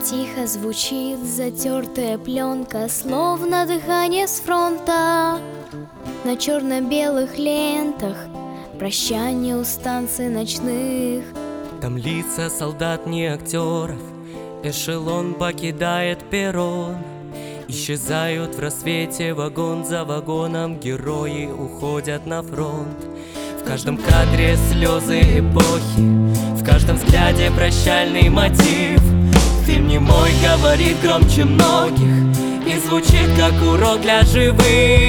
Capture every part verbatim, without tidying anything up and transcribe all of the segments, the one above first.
Тихо звучит затертая пленка, словно дыхание с фронта. На черно-белых лентах прощание у станций ночных. Там лица солдат, не актеров, эшелон покидает перрон. Исчезают в рассвете вагон за вагоном, герои уходят на фронт. В каждом кадре слезы эпохи, в каждом взгляде прощальный мотив. Ты мне мой говорит громче многих и звучит как урок для живых.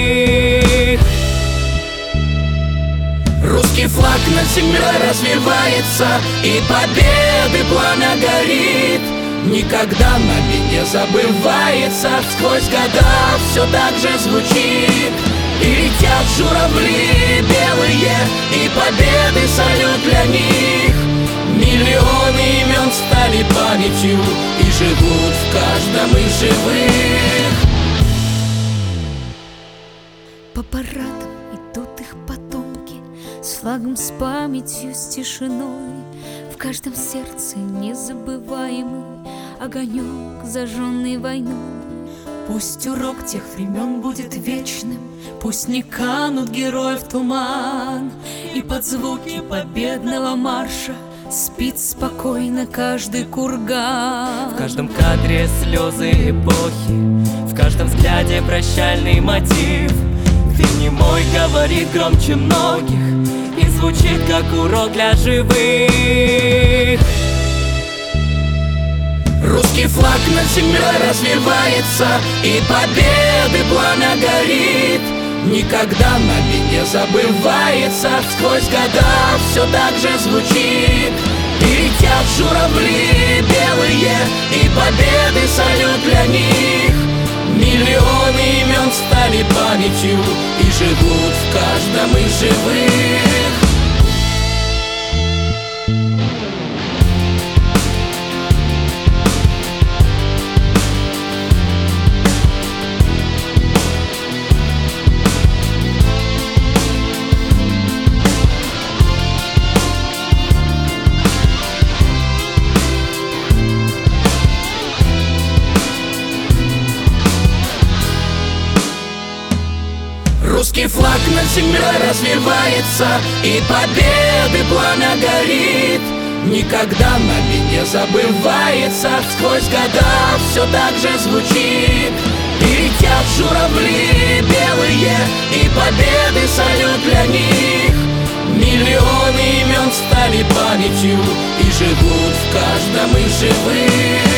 Русский флаг над землей развивается, и победы пламя горит. Никогда нами не забывается, сквозь года все так же звучит. И летят журавли белые, и победы салют для них. Миллионы имен стали памятью и живут в каждом из живых. По парадам идут их потомки, с флагом, с памятью, с тишиной. В каждом сердце незабываемый огонек, зажженный войной. Пусть урок тех времен будет вечным, пусть не канут герои в туман, и под звуки победного марша спит спокойно каждый курган. В каждом кадре слезы эпохи, в каждом взгляде прощальный мотив. Ты не мой говорит громче многих и звучит как урок для живых. Русский флаг над землей развивается, и победы пламя горит. Никогда нами не забывается, сквозь года все так же звучит. И летят журавли белые, и победы салют для них. Миллионы имен стали памятью и живут в каждом из живых. Русский флаг над землей развивается, и победы пламя горит. Никогда нами не забывается, сквозь года все так же звучит. И летят журавли белые, и победы салют для них. Миллионы имен стали памятью и живут в каждом из живых.